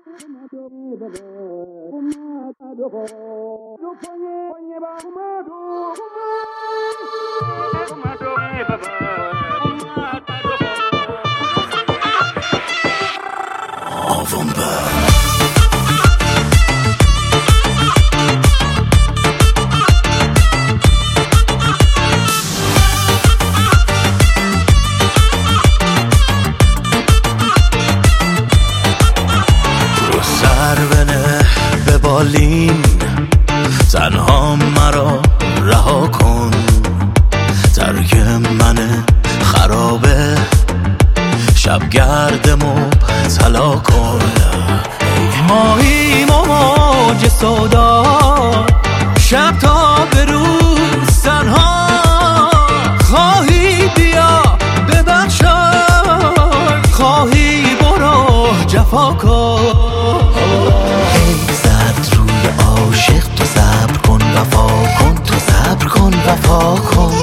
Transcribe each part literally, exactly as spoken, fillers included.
تنها مرا رها کن، ترک من خرابه شب گردم و طلا کن. ماهی موج سودا شب تا به روز تنها، خواهی بیا ببخشای، خواهی برو جفا کن. وفا کن،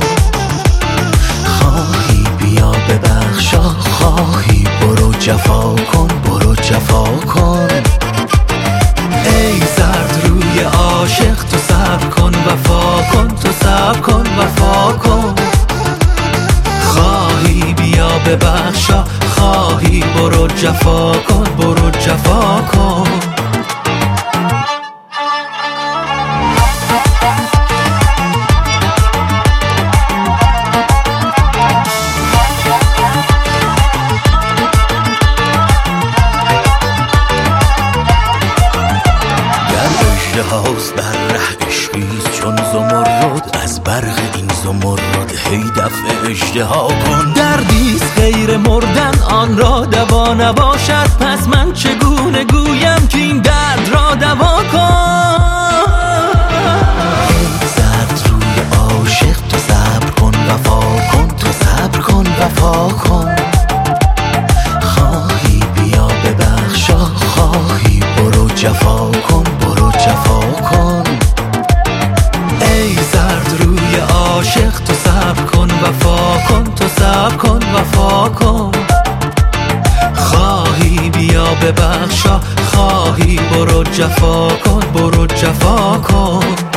خواهی بیا ببخشا، خواهی برو جفا کن، برو جفا کن. ای زرد روی عاشق تو صبر کن، وفا کن، تو صبر کن، وفا کن. خواهی بیا ببخشا، خواهی برو جفا کن، برو جفا کن. هاوز بر ره عشقیست چون زمرد، از برق این زمرد هی دفع اژدها کن. دردیست غیر مردن آن را دوا نباشد، پس من چگونه گویم که این درد را دوا کن. ای زرد روی عاشق تو صبر کن، وفا کن، تو صبر کن، وفا کن. خواهی بیا ببخشا، خواهی برو جفا کن، برو جفا کن. ای زرد روی عاشق تو صبر کن، وفا کن، تو صبر کن، وفا کن. خواهی بیا ببخشا، خواهی برو جفا کن، برو جفا کن.